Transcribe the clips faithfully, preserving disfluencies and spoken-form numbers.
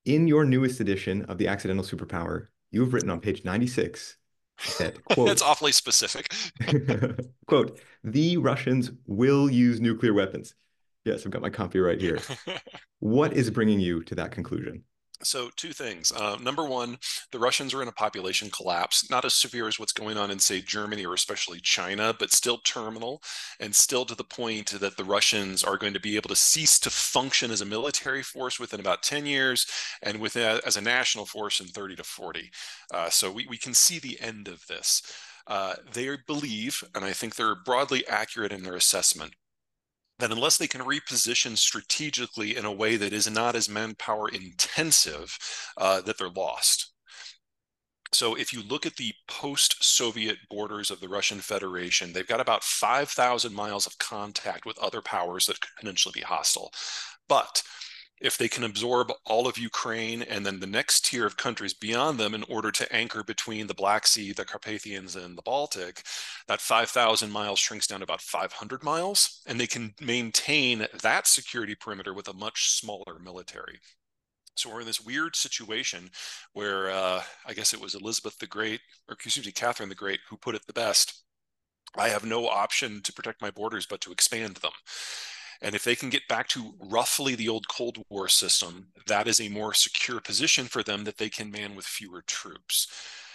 In your newest edition of the Accidental Superpower, you have written on page ninety-six that, It's quote, awfully specific. quote, the Russians will use nuclear weapons. Yes, I've got my copy right here. What is bringing you to that conclusion? So, two things. Uh, number one, the Russians are in a population collapse, not as severe as what's going on in, say, Germany or especially China, but still terminal and still to the point that the Russians are going to be able to cease to function as a military force within about ten years and with a, as a national force in thirty to forty. Uh, so, we, we can see the end of this. Uh, they believe, and I think they're broadly accurate in their assessment, that unless they can reposition strategically in a way that is not as manpower intensive, uh, that they're lost. So if you look at the post-Soviet borders of the Russian Federation, they've got about five thousand miles of contact with other powers that could potentially be hostile. But if they can absorb all of Ukraine and then the next tier of countries beyond them in order to anchor between the Black Sea, the Carpathians, and the Baltic, that five thousand miles shrinks down to about five hundred miles, and they can maintain that security perimeter with a much smaller military. So we're in this weird situation where uh, I guess it was Elizabeth the Great, or excuse me, Catherine the Great, who put it the best. I have no option to protect my borders but to expand them. And if they can get back to roughly the old Cold War system, that is a more secure position for them that they can man with fewer troops.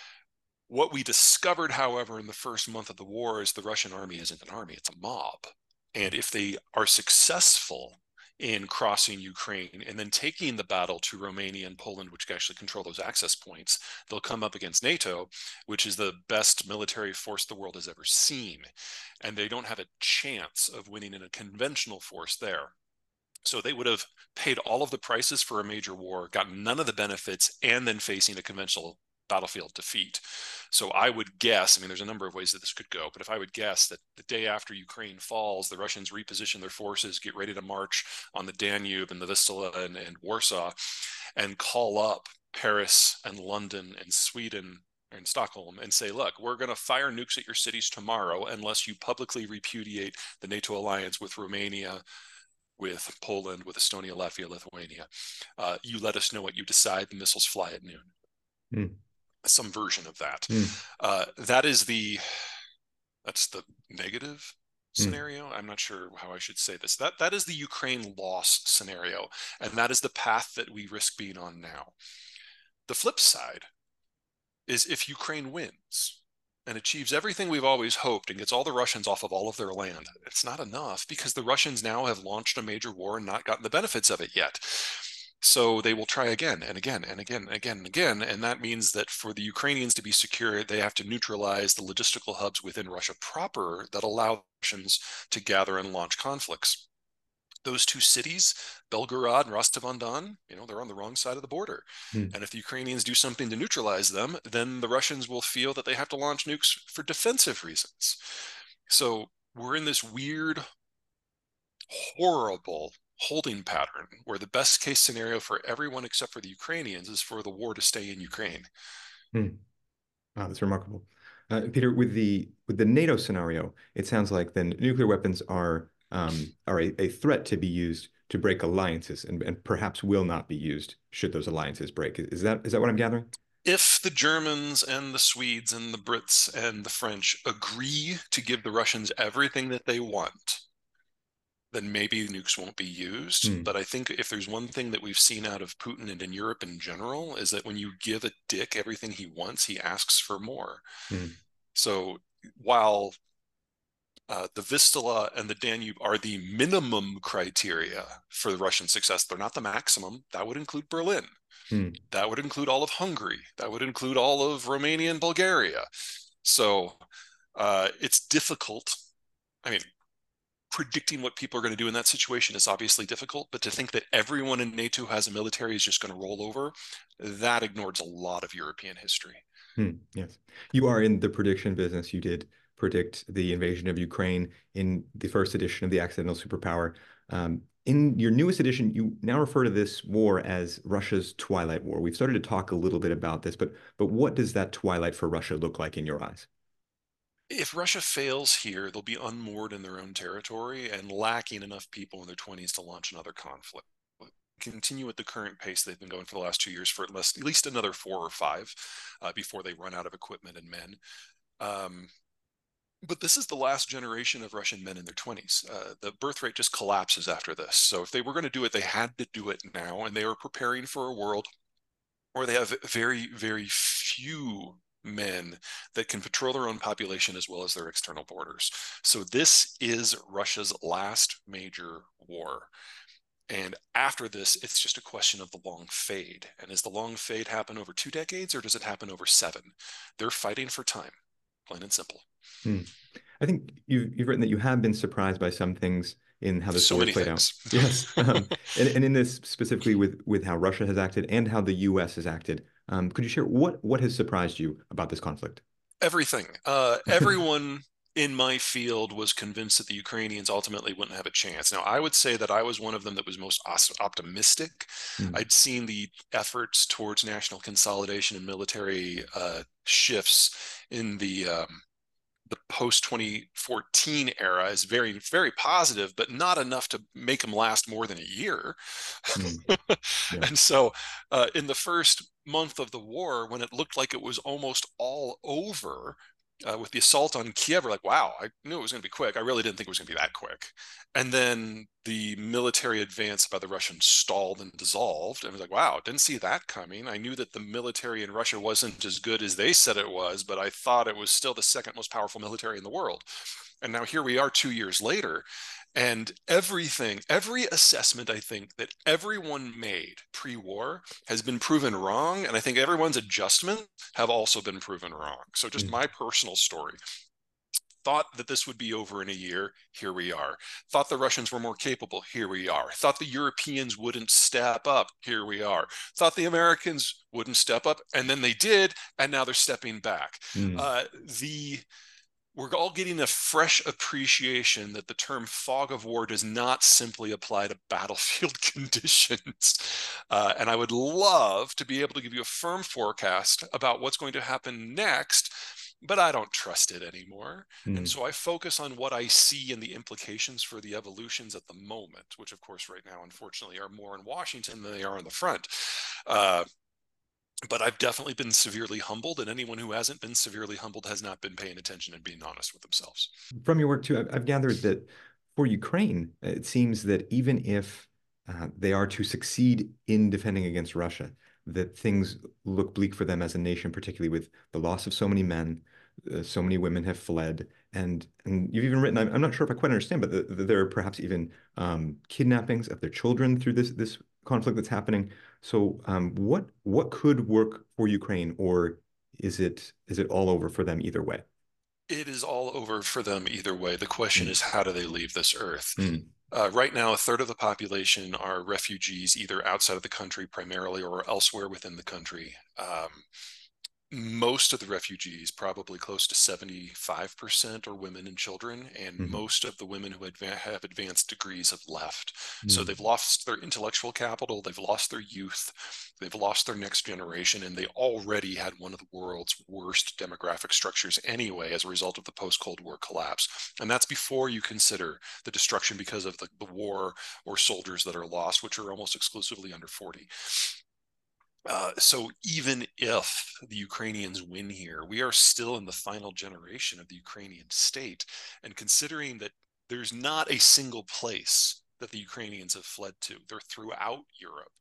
What we discovered, however, in the first month of the war is the Russian army isn't an army, it's a mob. And if they are successful in crossing Ukraine and then taking the battle to Romania and Poland, which actually control those access points, they'll come up against NATO, which is the best military force the world has ever seen. And they don't have a chance of winning in a conventional force there. So they would have paid all of the prices for a major war, gotten none of the benefits, and then facing a conventional battlefield defeat. So I would guess, I mean, there's a number of ways that this could go, but if I would guess that the day after Ukraine falls, the Russians reposition their forces, get ready to march on the Danube and the Vistula and, and Warsaw, and call up Paris and London and Sweden and Stockholm and say, look, we're going to fire nukes at your cities tomorrow unless you publicly repudiate the NATO alliance with Romania, with Poland, with Estonia, Latvia, Lithuania. Uh, you let us know what you decide. The missiles fly at noon. Mm, Some version of that. mm, Uh, that is the that's the negative mm. scenario. I'm not sure how I should say this. That that is the Ukraine loss scenario, and that is the path that we risk being on now. The flip side is if Ukraine wins and achieves everything we've always hoped and gets all the Russians off of all of their land, it's not enough because the Russians now have launched a major war and not gotten the benefits of it yet. So they will try again and again and again and again and again. And that means that for the Ukrainians to be secure, they have to neutralize the logistical hubs within Russia proper that allow Russians to gather and launch conflicts. Those two cities, Belgorod and Rostov-on-Don, you know, they're on the wrong side of the border. Mm. And if the Ukrainians do something to neutralize them, then the Russians will feel that they have to launch nukes for defensive reasons. So we're in this weird, horrible holding pattern where the best case scenario for everyone except for the Ukrainians is for the war to stay in Ukraine. Mm. Wow, that's remarkable. Uh, Peter, with the with the NATO scenario, it sounds like then nuclear weapons are um, are a, a threat to be used to break alliances and, and perhaps will not be used should those alliances break. Is that is that what I'm gathering? If the Germans and the Swedes and the Brits and the French agree to give the Russians everything that they want, then maybe nukes won't be used. Hmm. But I think if there's one thing that we've seen out of Putin and in Europe in general is that when you give a dick everything he wants, he asks for more. Hmm. So while uh, the Vistula and the Danube are the minimum criteria for the Russian success, they're not the maximum. That would include Berlin. Hmm. That would include all of Hungary. That would include all of Romania and Bulgaria. So uh, it's difficult. I mean, predicting what people are going to do in that situation is obviously difficult, but to think that everyone in NATO has a military is just going to roll over, that ignores a lot of European history. Hmm. Yes. You are in the prediction business. You did predict the invasion of Ukraine in the first edition of the Accidental Superpower. Um, in your newest edition, you now refer to this war as Russia's Twilight War. We've started to talk a little bit about this, but but what does that twilight for Russia look like in your eyes? If Russia fails here, they'll be unmoored in their own territory and lacking enough people in their twenties to launch another conflict. continue at the current pace they've been going for the last two years for at least, at least another four or five uh, before they run out of equipment and men. Um, but this is the last generation of Russian men in their twenties. Uh, the birth rate just collapses after this. So if they were going to do it, they had to do it now, and they are preparing for a world where they have very, very few men that can patrol their own population as well as their external borders. So this is Russia's last major war. And after this, it's just a question of the long fade. And does the long fade happen over two decades, or does it happen over seven? They're fighting for time, plain and simple. Hmm. I think you've you've written that you have been surprised by some things in how this So war has many played out. things. Yes, um, and and in this specifically with with how Russia has acted and how the U S has acted. Um, could you share what what has surprised you about this conflict? Everything. Uh, everyone in my field was convinced that the Ukrainians ultimately wouldn't have a chance. Now, I would say that I was one of them that was most optimistic. Hmm. I'd seen the efforts towards national consolidation and military uh, shifts in the um, the post twenty fourteen era is very, very positive, but not enough to make them last more than a year. Hmm. Yeah. And so, uh, in the first month of the war, when it looked like it was almost all over, uh, with the assault on Kiev, we're like, wow, I knew it was going to be quick. I really didn't think it was going to be that quick. And then the military advance by the Russians stalled and dissolved. And I was like, wow, didn't see that coming. I knew that the military in Russia wasn't as good as they said it was, but I thought it was still the second most powerful military in the world. And now here we are two years later, and everything, every assessment I think that everyone made pre-war has been proven wrong. And I think everyone's adjustments have also been proven wrong. So just Hmm. my personal story. Thought that this would be over in a year, here we are. Thought the Russians were more capable, here we are. Thought the Europeans wouldn't step up, here we are. Thought the Americans wouldn't step up, and then they did, and now they're stepping back. Hmm. Uh, the we're all getting a fresh appreciation that the term fog of war does not simply apply to battlefield conditions. Uh, and I would love to be able to give you a firm forecast about what's going to happen next, but I don't trust it anymore. And Hmm. so I focus on what I see and the implications for the evolutions at the moment, which, of course, right now, unfortunately, are more in Washington than they are on the front. Uh, but I've definitely been severely humbled, and anyone who hasn't been severely humbled has not been paying attention and being honest with themselves. From your work too, I've, I've gathered that for Ukraine, it seems that even if uh, they are to succeed in defending against Russia, that things look bleak for them as a nation, particularly with the loss of so many men, uh, so many women have fled, and and you've even written, I'm, I'm not sure if I quite understand, but the, the, there are perhaps even um, kidnappings of their children through this this conflict that's happening. So, um, what what could work for Ukraine, or is it is it all over for them either way? It is all over for them either way. The question Mm. is, how do they leave this earth? Mm. Uh, right now, a third of the population are refugees, either outside of the country primarily or elsewhere within the country. Um, most of the refugees, probably close to seventy-five percent, are women and children, and Mhm. most of the women who adva- have advanced degrees have left. So Mm. they've lost their intellectual capital, they've lost their youth, they've lost their next generation, and they already had one of the world's worst demographic structures anyway as a result of the post-Cold War collapse. And that's before you consider the destruction because of the, the war or soldiers that are lost, which are almost exclusively under forty. Uh, so even if the Ukrainians win here, we are still in the final generation of the Ukrainian state. And considering that there's not a single place that the Ukrainians have fled to, they're throughout Europe.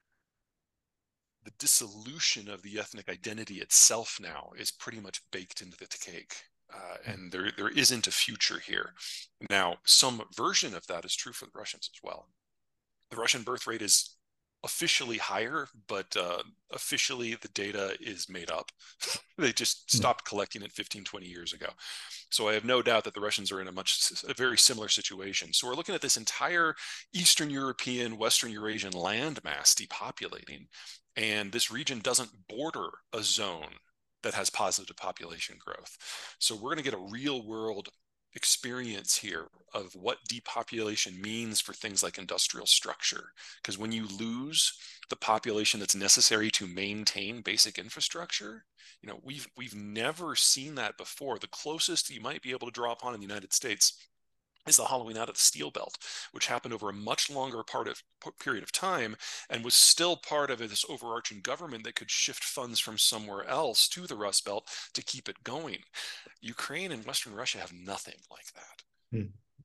The dissolution of the ethnic identity itself now is pretty much baked into the cake. Uh, and there, there isn't a future here. Now, some version of that is true for the Russians as well. The Russian birth rate is officially higher, but uh, officially the data is made up. They just Mm. stopped collecting it fifteen, twenty years ago. So I have no doubt that the Russians are in a much, a very similar situation. So we're looking at this entire Eastern European, Western Eurasian landmass depopulating. And this region doesn't border a zone that has positive population growth. So we're going to get a real world experience here of what depopulation means for things like industrial structure. Because when you lose the population that's necessary to maintain basic infrastructure, you know, we've we've never seen that before. The closest you might be able to draw upon in the United States is the hollowing out of the steel belt, which happened over a much longer part of period of time and was still part of this overarching government that could shift funds from somewhere else to the Rust Belt to keep it going. Ukraine and Western Russia have nothing like that. Hmm.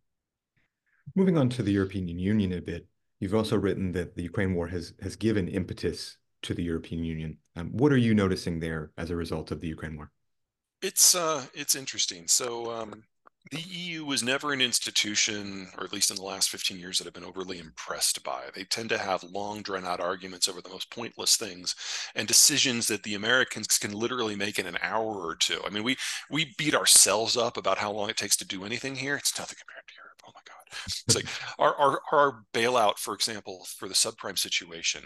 Moving on to the European Union a bit, you've also written that the Ukraine war has has given impetus to the European Union. Um, what are you noticing there as a result of the Ukraine war? It's uh, it's interesting. So um, the E U was never an institution, or at least in the last fifteen years, that I've been overly impressed by. They tend to have long, drawn-out arguments over the most pointless things and decisions that the Americans can literally make in an hour or two. I mean, we we beat ourselves up about how long it takes to do anything here. It's nothing compared to Europe. Oh my God. It's like our our, our bailout, for example, for the subprime situation,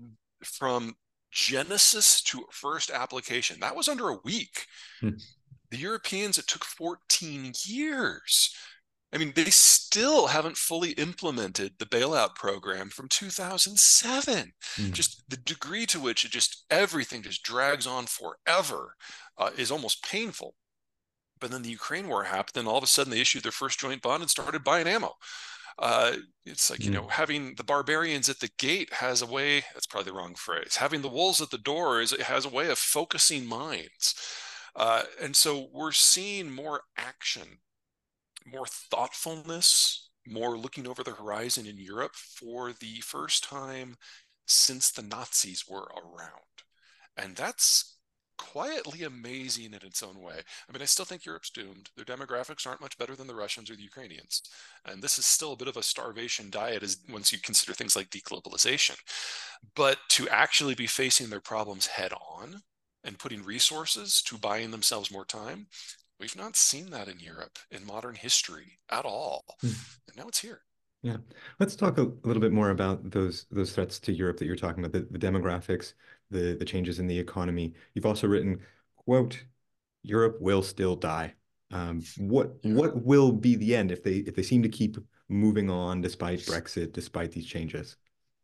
from genesis to first application, that was under a week. Hmm. The Europeans, it took fourteen years. I mean, they still haven't fully implemented the bailout program from two thousand seven. Hmm. Just the degree to which it just everything just drags on forever uh, is almost painful. But then the Ukraine war happened, and all of a sudden they issued their first joint bond and started buying ammo. Uh, it's like, you Hmm. know, having the barbarians at the gate has a way, that's probably the wrong phrase. Having the wolves at the door is it has a way of focusing minds. Uh, and so we're seeing more action, more thoughtfulness, more looking over the horizon in Europe for the first time since the Nazis were around. And that's quietly amazing in its own way. I mean, I still think Europe's doomed. Their demographics aren't much better than the Russians or the Ukrainians. And this is still a bit of a starvation diet as once you consider things like deglobalization. But to actually be facing their problems head on and putting resources to buying themselves more time, we've not seen that in Europe in modern history at all. Hmm. And now it's here. Yeah. Let's talk a little bit more about those those threats to Europe that you're talking about, the, the demographics, the the changes in the economy. You've also written, quote, Europe will still die. Um, what Yeah. what will be the end if they if they seem to keep moving on despite Brexit, despite these changes?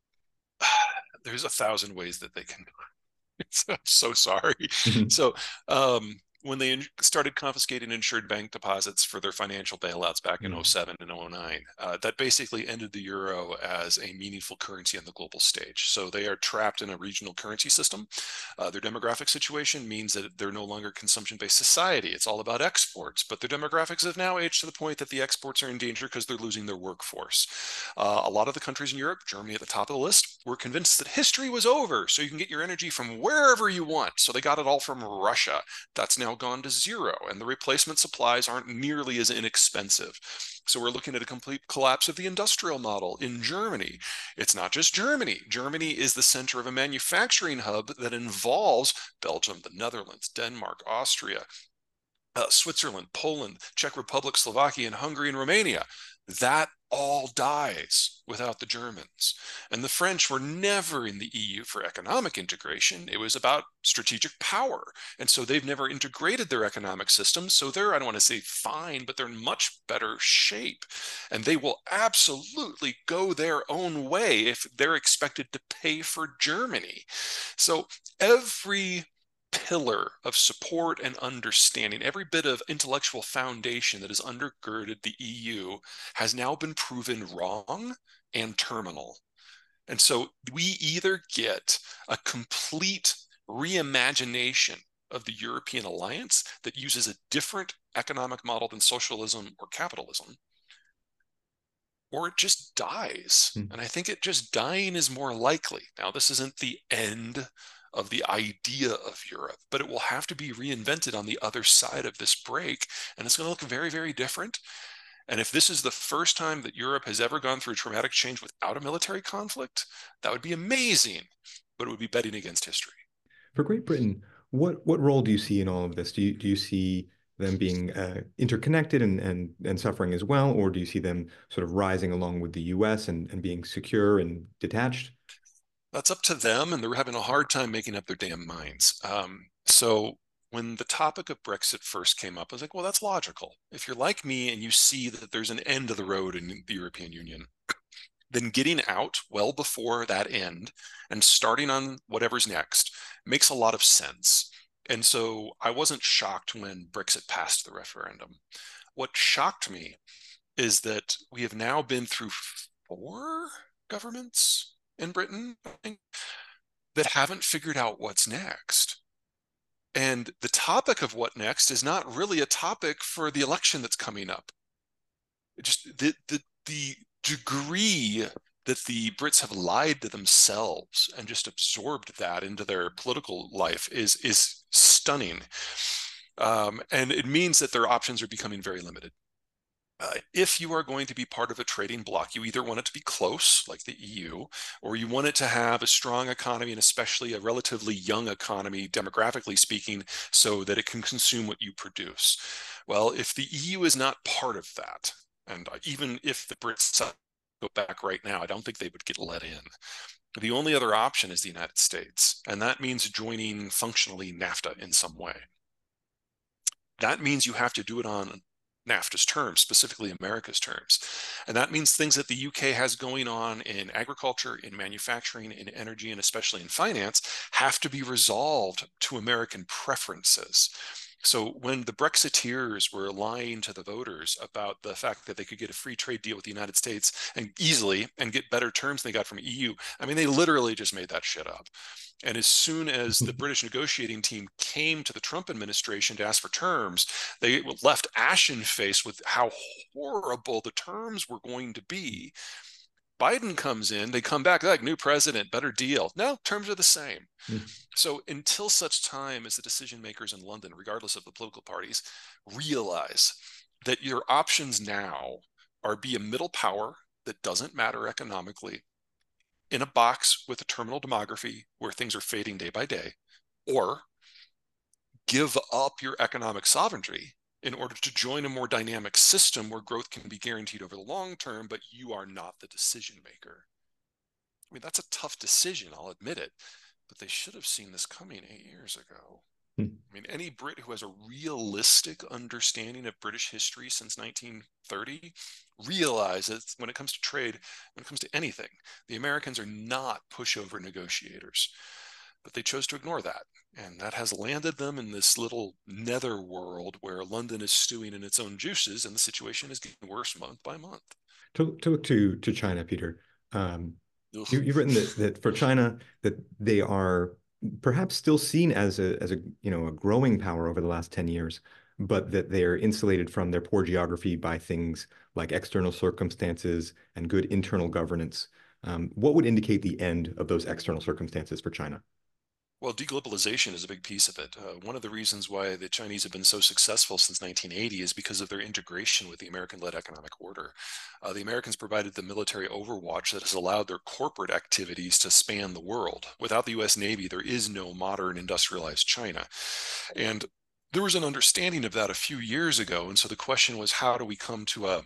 There's a thousand ways that they can. I'm so sorry. Mhm. So, um, when they started confiscating insured bank deposits for their financial bailouts back in Mm. oh seven and oh nine, uh, that basically ended the euro as a meaningful currency on the global stage. So they are trapped in a regional currency system. Uh, their demographic situation means that they're no longer consumption-based society. It's all about exports, but their demographics have now aged to the point that the exports are in danger because they're losing their workforce. Uh, a lot of the countries in Europe, Germany at the top of the list, were convinced that history was over, so you can get your energy from wherever you want. So they got it all from Russia. That's now gone to zero, and the replacement supplies aren't nearly as inexpensive. So we're looking at a complete collapse of the industrial model in Germany. It's not just Germany. Germany is the center of a manufacturing hub that involves Belgium, the Netherlands, Denmark, Austria, uh, Switzerland, Poland, Czech Republic, Slovakia, and Hungary and Romania. That all dies without the Germans. And the French were never in the E U for economic integration. It was about strategic power. And so they've never integrated their economic system. So they're, I don't want to say fine, but they're in much better shape. And they will absolutely go their own way if they're expected to pay for Germany. So every pillar of support and understanding, every bit of intellectual foundation that has undergirded the E U has now been proven wrong and terminal. And so we either get a complete reimagination of the European alliance that uses a different economic model than socialism or capitalism, or it just dies. Mm. And I think it just dying is more likely. Now, this isn't the end of the idea of Europe, but it will have to be reinvented on the other side of this break. And it's going to look very, very different. And if this is the first time that Europe has ever gone through traumatic change without a military conflict, that would be amazing, but it would be betting against history. For Great Britain, what what role do you see in all of this? Do you do you see them being uh, interconnected and, and and suffering as well, or do you see them sort of rising along with the U S and, and being secure and detached? That's up to them, and they're having a hard time making up their damn minds. Um, so when the topic of Brexit first came up, I was like, well, that's logical. If you're like me and you see that there's an end of the road in the European Union, then getting out well before that end and starting on whatever's next makes a lot of sense. And so I wasn't shocked when Brexit passed the referendum. What shocked me is that we have now been through four governments in Britain that haven't figured out what's next. And the topic of what next is not really a topic for the election that's coming up. It just the, the, the degree that the Brits have lied to themselves and just absorbed that into their political life is, is stunning. Um, and it means that their options are becoming very limited. Uh, if you are going to be part of a trading bloc, you either want it to be close, like the E U, or you want it to have a strong economy, and especially a relatively young economy, demographically speaking, so that it can consume what you produce. Well, if the E U is not part of that, and even if the Brits go back right now, I don't think they would get let in. The only other option is the United States, and that means joining functionally NAFTA in some way. That means you have to do it on NAFTA's terms, specifically America's terms. And that means things that the U K has going on in agriculture, in manufacturing, in energy, and especially in finance have to be resolved to American preferences. So when the Brexiteers were lying to the voters about the fact that they could get a free trade deal with the United States and easily and get better terms than they got from E U, I mean, they literally just made that shit up. And as soon as the British negotiating team came to the Trump administration to ask for terms, they left ashen-faced with how horrible the terms were going to be. Biden comes in, they come back like new president, better deal. No, terms are the same. Mm. So until such time as the decision makers in London, regardless of the political parties, realize that your options now are be a middle power that doesn't matter economically in a box with a terminal demography where things are fading day by day, or give up your economic sovereignty in order to join a more dynamic system where growth can be guaranteed over the long term, but you are not the decision maker. I mean, that's a tough decision, I'll admit it, but they should have seen this coming eight years ago. Hmm. I mean, any Brit who has a realistic understanding of British history since nineteen thirty realizes when it comes to trade, when it comes to anything, the Americans are not pushover negotiators. But they chose to ignore that. And that has landed them in this little nether world where London is stewing in its own juices, and the situation is getting worse month by month. To, to look to, to China, Peter, um, you, you've written that, that for China, that they are perhaps still seen as a, as a, you know, a growing power over the last ten years, but that they're insulated from their poor geography by things like external circumstances and good internal governance. Um, what would indicate the end of those external circumstances for China? Well, deglobalization is a big piece of it. Uh, one of the reasons why the Chinese have been so successful since nineteen eighty is because of their integration with the American-led economic order. Uh, the Americans provided the military overwatch that has allowed their corporate activities to span the world. Without the U S Navy, there is no modern industrialized China. And there was an understanding of that a few years ago. And so the question was, how do we come to a,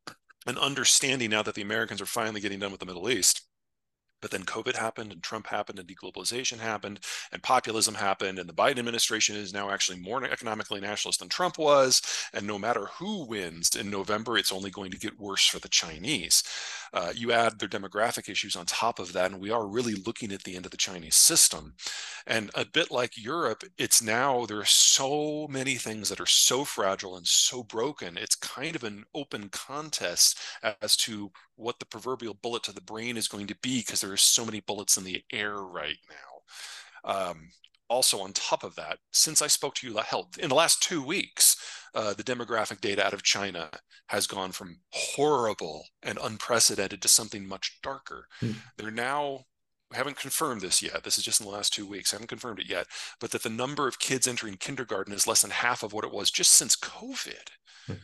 an understanding now that the Americans are finally getting done with the Middle East? But then COVID happened, and Trump happened, and deglobalization happened, and populism happened, and the Biden administration is now actually more economically nationalist than Trump was. And no matter who wins in November, it's only going to get worse for the Chinese. Uh, you add their demographic issues on top of that, and we are really looking at the end of the Chinese system. And a bit like Europe, it's now, there are so many things that are so fragile and so broken. It's kind of an open contest as to what the proverbial bullet to the brain is going to be, because there are so many bullets in the air right now. Um, also, on top of that, since I spoke to you in the last two weeks, uh, the demographic data out of China has gone from horrible and unprecedented to something much darker. Mm. They're now, I haven't confirmed this yet. This is just in the last two weeks. I haven't confirmed it yet, but that the number of kids entering kindergarten is less than half of what it was just since COVID. Mm.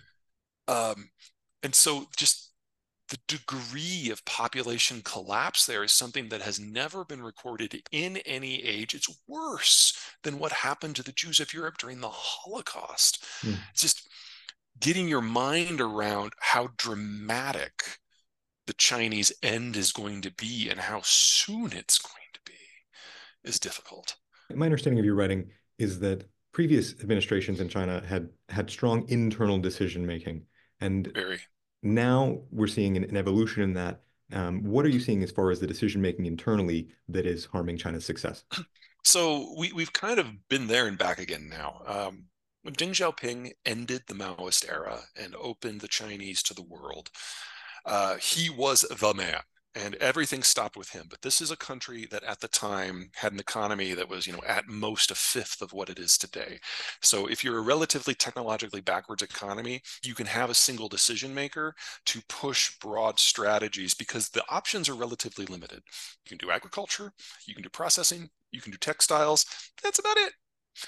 Um, and so just the degree of population collapse there is something that has never been recorded in any age. It's worse than what happened to the Jews of Europe during the Holocaust. Mm. It's just getting your mind around how dramatic the Chinese end is going to be and how soon it's going to be is difficult. My understanding of your writing is that previous administrations in China had had strong internal decision making, and very. Now we're seeing an, an evolution in that. Um, what are you seeing as far as the decision making internally that is harming China's success? So we, we've kind of been there and back again now. Um, When Deng Xiaoping ended the Maoist era and opened the Chinese to the world, uh, he was the man. And everything stopped with him. But this is a country that at the time had an economy that was, you know, at most a fifth of what it is today. So if you're a relatively technologically backwards economy, you can have a single decision maker to push broad strategies because the options are relatively limited. You can do agriculture, you can do processing, you can do textiles. That's about it.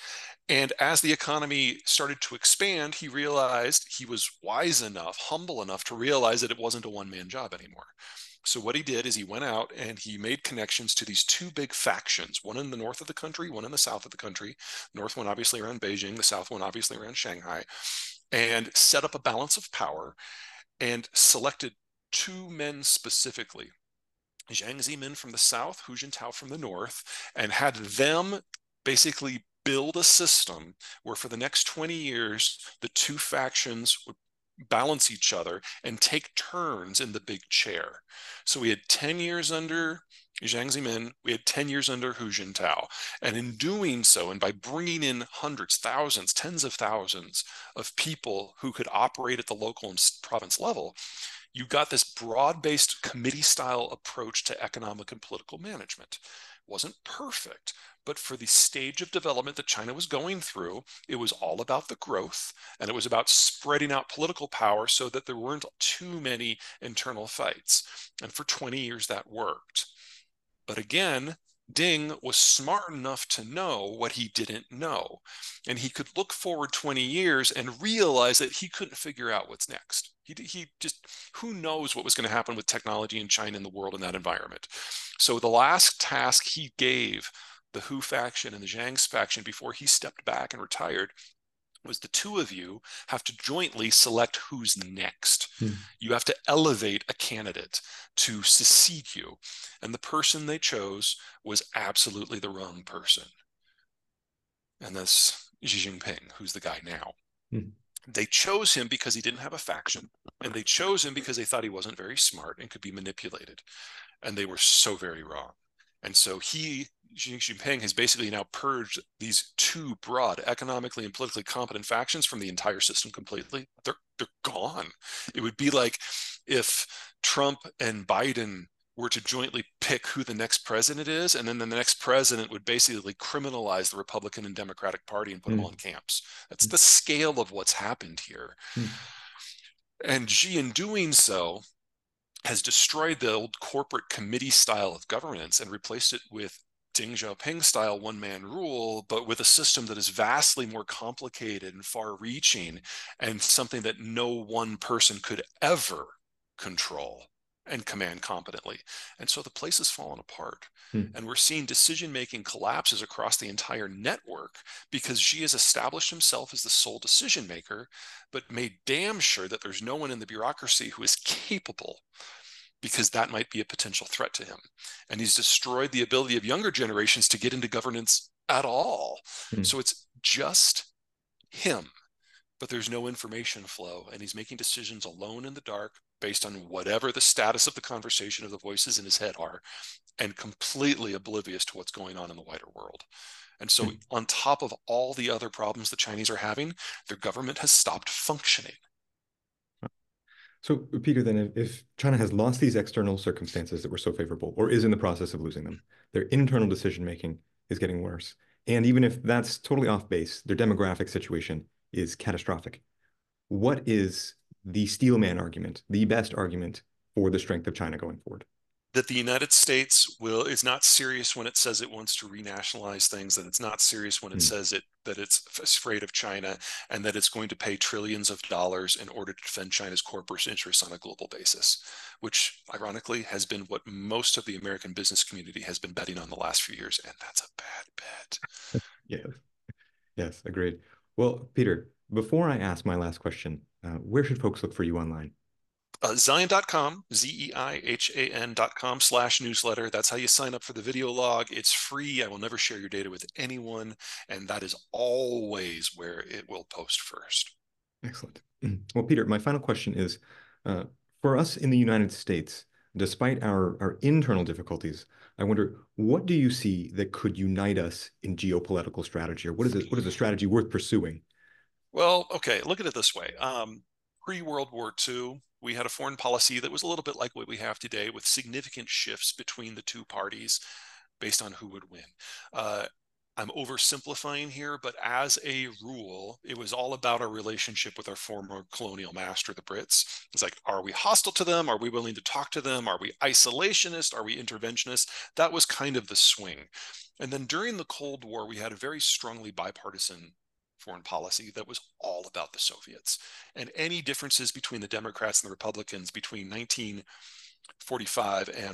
And as the economy started to expand, he realized he was wise enough, humble enough to realize that it wasn't a one-man job anymore. So what he did is he went out and he made connections to these two big factions, one in the north of the country, one in the south of the country, north one obviously around Beijing, the south one obviously around Shanghai, and set up a balance of power and selected two men specifically, Jiang Zemin from the south, Hu Jintao from the north, and had them basically build a system where for the next twenty years, the two factions would balance each other and take turns in the big chair. So we had ten years under Jiang Zemin, we had ten years under Hu Jintao. And in doing so, and by bringing in hundreds, thousands, tens of thousands of people who could operate at the local and province level, you got this broad-based committee-style approach to economic and political management. It wasn't perfect, but for the stage of development that China was going through, it was all about the growth, and it was about spreading out political power so that there weren't too many internal fights. And for twenty years, that worked. But again, Deng was smart enough to know what he didn't know. And he could look forward twenty years and realize that he couldn't figure out what's next. He, he just, who knows what was going to happen with technology in China and the world in that environment. So the last task he gave the Hu faction and the Jiang faction before he stepped back and retired was the two of you have to jointly select who's next. Hmm. You have to elevate a candidate to succeed you. And the person they chose was absolutely the wrong person. And that's Xi Jinping, who's the guy now. Hmm. They chose him because he didn't have a faction. And they chose him because they thought he wasn't very smart and could be manipulated. And they were so very wrong. And so he, Xi Jinping, has basically now purged these two broad, economically and politically competent factions from the entire system completely. They're they're gone. It would be like if Trump and Biden were to jointly pick who the next president is, and then the next president would basically criminalize the Republican and Democratic Party and put mm. them on camps. That's mm. the scale of what's happened here. Mm. And Xi, in doing so, has destroyed the old corporate committee style of governance and replaced it with Deng Xiaoping style one-man rule, but with a system that is vastly more complicated and far-reaching and something that no one person could ever control and command competently. And so the place has fallen apart. Hmm. And we're seeing decision-making collapses across the entire network because Xi has established himself as the sole decision maker, but made damn sure that there's no one in the bureaucracy who is capable, because that might be a potential threat to him. And he's destroyed the ability of younger generations to get into governance at all. Hmm. So it's just him, but there's no information flow, and he's making decisions alone in the dark based on whatever the status of the conversation of the voices in his head are, and completely oblivious to what's going on in the wider world. And so on top of all the other problems the Chinese are having, their government has stopped functioning. So, Peter, then if China has lost these external circumstances that were so favorable, or is in the process of losing them, their internal decision-making is getting worse. And even if that's totally off base, their demographic situation is catastrophic. What is the steelman argument, the best argument for the strength of China going forward? That the United States will is not serious when it says it wants to renationalize things, that it's not serious when it mm. says it that it's afraid of China, and that it's going to pay trillions of dollars in order to defend China's corporate interests on a global basis, which ironically has been what most of the American business community has been betting on the last few years, and that's a bad bet. Yes, yes, agreed. Well, Peter, before I ask my last question, uh, where should folks look for you online? Uh, Zeihan dot com, Z E I H A N dot com slash newsletter. That's how you sign up for the video log. It's free. I will never share your data with anyone. And that is always where it will post first. Excellent. Well, Peter, my final question is, uh, for us in the United States, despite our, our internal difficulties, I wonder, what do you see that could unite us in geopolitical strategy? Or what is it, what is a strategy worth pursuing Well, okay, look at it this way. Um, pre-World War Two, we had a foreign policy that was a little bit like what we have today, with significant shifts between the two parties based on who would win. Uh, I'm oversimplifying here, but as a rule, it was all about our relationship with our former colonial master, the Brits. It's like, are we hostile to them? Are we willing to talk to them? Are we isolationist? Are we interventionist? That was kind of the swing. And then during the Cold War, we had a very strongly bipartisan foreign policy that was all about the Soviets. And any differences between the Democrats and the Republicans between nineteen forty-five and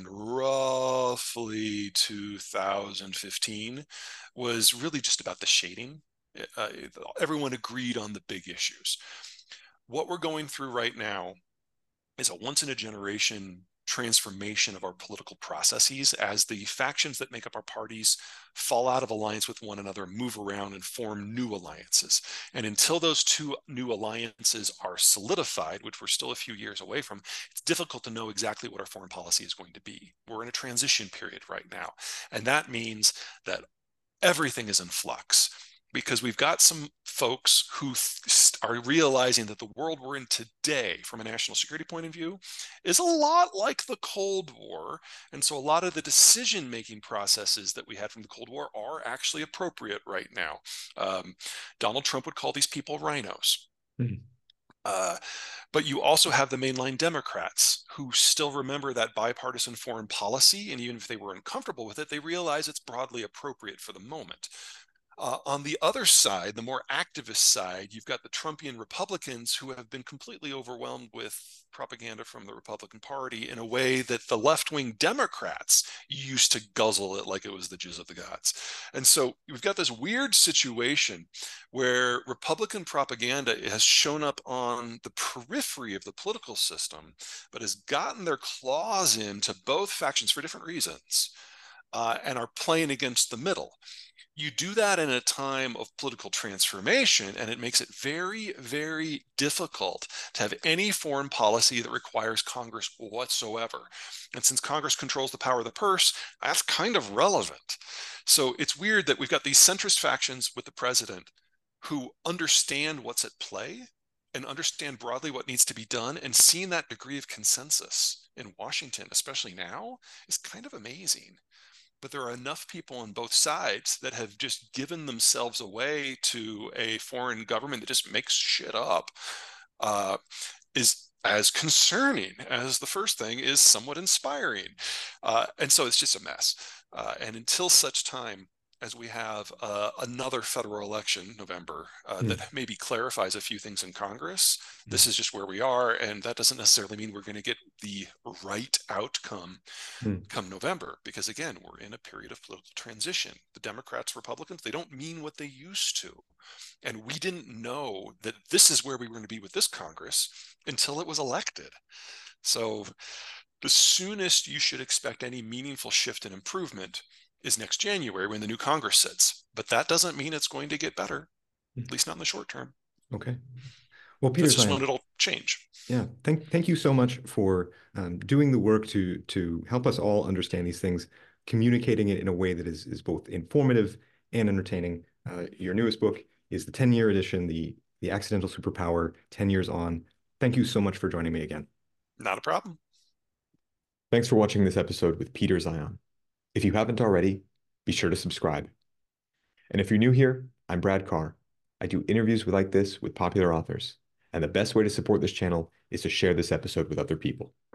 roughly two thousand fifteen was really just about the shading. Uh, everyone agreed on the big issues. What we're going through right now is a once in a generation transformation of our political processes as the factions that make up our parties fall out of alliance with one another, move around and form new alliances. And until those two new alliances are solidified, which we're still a few years away from, it's difficult to know exactly what our foreign policy is going to be. We're in a transition period right now. And that means that everything is in flux, because we've got some folks who are realizing that the world we're in today, from a national security point of view, is a lot like the Cold War. And so a lot of the decision-making processes that we had from the Cold War are actually appropriate right now. Um, Donald Trump would call these people rhinos. Mm-hmm. Uh, but you also have the mainline Democrats who still remember that bipartisan foreign policy, and even if they were uncomfortable with it, they realize it's broadly appropriate for the moment. Uh, on the other side, the more activist side, you've got the Trumpian Republicans who have been completely overwhelmed with propaganda from the Republican Party in a way that the left-wing Democrats used to guzzle it like it was the jizz of the gods. And so we've got this weird situation where Republican propaganda has shown up on the periphery of the political system, but has gotten their claws into both factions for different reasons, uh, and are playing against the middle. You do that in a time of political transformation, and it makes it very, very difficult to have any foreign policy that requires Congress whatsoever. And since Congress controls the power of the purse, that's kind of relevant. So it's weird that we've got these centrist factions with the president who understand what's at play and understand broadly what needs to be done, and seeing that degree of consensus in Washington, especially now, is kind of amazing. But there are enough people on both sides that have just given themselves away to a foreign government that just makes shit up, uh, is as concerning as the first thing is somewhat inspiring. Uh, and so it's just a mess. Uh, and until such time as we have uh, another federal election, November, uh, mm. that maybe clarifies a few things in Congress, mm. this is just where we are. And that doesn't necessarily mean we're going to get the right outcome mm. come November, because again, we're in a period of political transition. The Democrats, Republicans, they don't mean what they used to. And we didn't know that this is where we were going to be with this Congress until it was elected. So the soonest you should expect any meaningful shift and improvement is next January when the new Congress sits. But that doesn't mean it's going to get better, at least not in the short term. Okay. Well, Peter, that's just when it'll change. Yeah. Thank, thank you so much for um, doing the work to to help us all understand these things, communicating it in a way that is is both informative and entertaining. Uh, your newest book is the ten-year edition, the the Accidental Superpower, ten years on. Thank you so much for joining me again. Not a problem. Thanks for watching this episode with Peter Zeihan. If you haven't already, be sure to subscribe. And if you're new here, I'm Brad Carr. I do interviews like this with popular authors, and the best way to support this channel is to share this episode with other people.